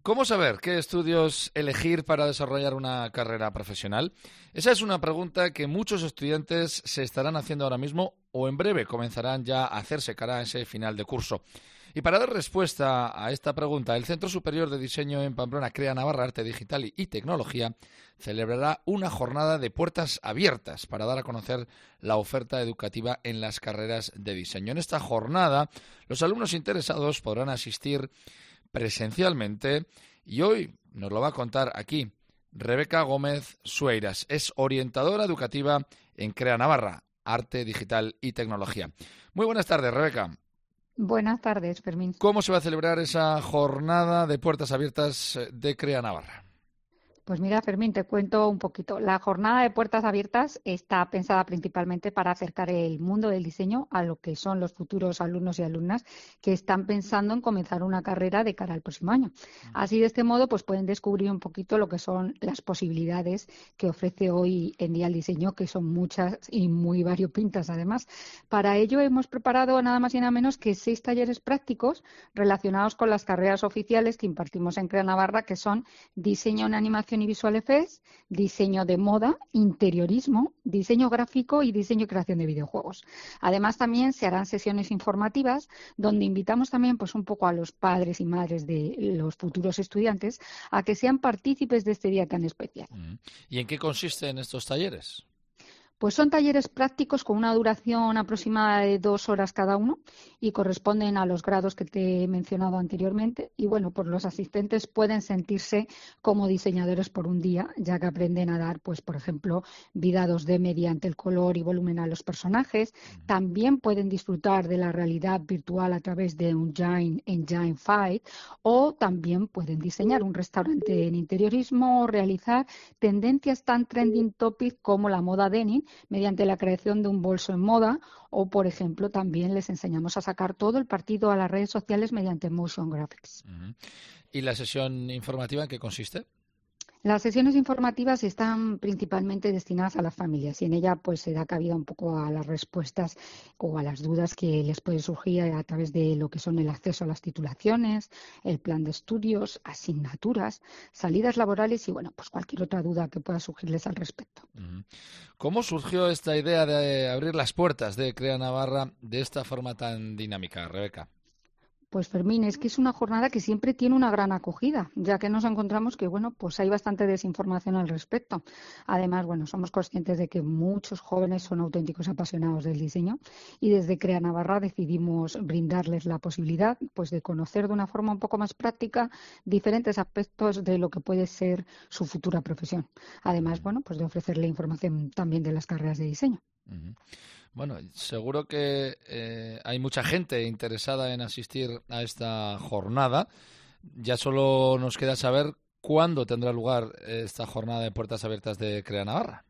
¿Cómo saber qué estudios elegir para desarrollar una carrera profesional? Esa es una pregunta que muchos estudiantes se estarán haciendo ahora mismo o en breve comenzarán ya a hacerse cara a ese final de curso. Y para dar respuesta a esta pregunta, el Centro Superior de Diseño en Pamplona, CREA Navarra, Arte Digital y Tecnología, celebrará una jornada de puertas abiertas para dar a conocer la oferta educativa en las carreras de diseño. En esta jornada, los alumnos interesados podrán asistir presencialmente y hoy nos lo va a contar aquí Rebeca Gómez Sueiras. Es orientadora educativa en CREA Navarra, Arte Digital y Tecnología. Muy buenas tardes, Rebeca. Buenas tardes, Fermín. ¿Cómo se va a celebrar esa jornada de puertas abiertas de CREA Navarra? Pues mira, Fermín, te cuento un poquito. La jornada de puertas abiertas está pensada principalmente para acercar el mundo del diseño a lo que son los futuros alumnos y alumnas que están pensando en comenzar una carrera de cara al próximo año. Así, de este modo, pues pueden descubrir un poquito lo que son las posibilidades que ofrece hoy en día el diseño, que son muchas y muy variopintas, además. Para ello hemos preparado nada más y nada menos que 6 talleres prácticos relacionados con las carreras oficiales que impartimos en CREA Navarra, que son diseño en animación y visual effects, diseño de moda, interiorismo, diseño gráfico y diseño y creación de videojuegos. Además, también se harán sesiones informativas donde invitamos también pues un poco a los padres y madres de los futuros estudiantes a que sean partícipes de este día tan especial. ¿Y en qué consisten estos talleres? Pues son talleres prácticos con una duración aproximada de 2 horas cada uno y corresponden a los grados que te he mencionado anteriormente. Y bueno, pues los asistentes pueden sentirse como diseñadores por un día, ya que aprenden a dar, pues por ejemplo, vida 2D mediante el color y volumen a los personajes. También pueden disfrutar de la realidad virtual a través de un Engine 5 o también pueden diseñar un restaurante en interiorismo o realizar tendencias tan trending topic como la moda denim mediante la creación de un bolso en moda o, por ejemplo, también les enseñamos a sacar todo el partido a las redes sociales mediante motion graphics. ¿Y la sesión informativa en qué consiste? Las sesiones informativas están principalmente destinadas a las familias y en ella pues se da cabida un poco a las respuestas o a las dudas que les puede surgir a través de lo que son el acceso a las titulaciones, el plan de estudios, asignaturas, salidas laborales y bueno, pues cualquier otra duda que pueda surgirles al respecto. ¿Cómo surgió esta idea de abrir las puertas de CREA Navarra de esta forma tan dinámica, Rebeca? Pues Fermín, es que es una jornada que siempre tiene una gran acogida, ya que nos encontramos que, bueno, pues hay bastante desinformación al respecto. Además, bueno, somos conscientes de que muchos jóvenes son auténticos apasionados del diseño y desde CREA Navarra decidimos brindarles la posibilidad, pues, de conocer de una forma un poco más práctica diferentes aspectos de lo que puede ser su futura profesión. Además, bueno, pues de ofrecerle información también de las carreras de diseño. Bueno, seguro que hay mucha gente interesada en asistir a esta jornada. Ya solo nos queda saber cuándo tendrá lugar esta jornada de puertas abiertas de CREA Navarra.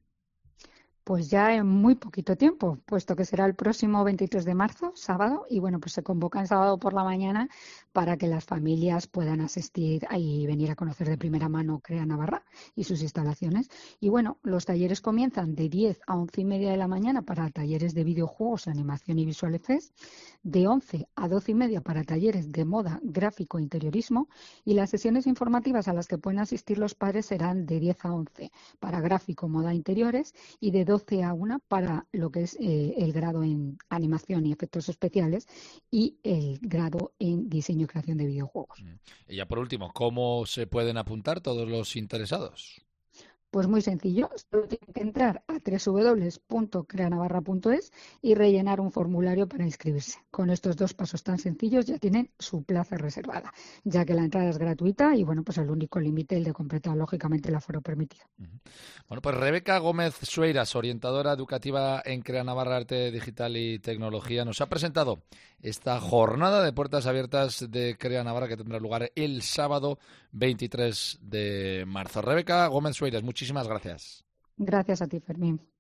Pues ya en muy poquito tiempo, puesto que será el próximo 23 de marzo, sábado, y bueno, pues se convoca en sábado por la mañana para que las familias puedan asistir y venir a conocer de primera mano CREA Navarra y sus instalaciones. Y bueno, los talleres comienzan de 10 a 11:30 de la mañana para talleres de videojuegos, animación y visual effects, de 11 a 12:30 para talleres de moda, gráfico e interiorismo, y las sesiones informativas a las que pueden asistir los padres serán de 10 a 11 para gráfico, moda, interiores y de 12 a 1 para lo que es el grado en animación y efectos especiales y el grado en diseño y creación de videojuegos. Y ya por último, ¿cómo se pueden apuntar todos los interesados? Pues muy sencillo, solo tienen que entrar a www.creanavarra.es y rellenar un formulario para inscribirse. Con estos 2 pasos tan sencillos ya tienen su plaza reservada, ya que la entrada es gratuita y bueno, pues el único límite el de completar lógicamente el aforo permitido. Bueno, pues Rebeca Gómez Sueiras, orientadora educativa en CREA Navarra Arte Digital y Tecnología, nos ha presentado esta jornada de puertas abiertas de CREA Navarra que tendrá lugar el sábado 23 de marzo. Rebeca Gómez Sueiras, muchísimas gracias. Gracias a ti, Fermín.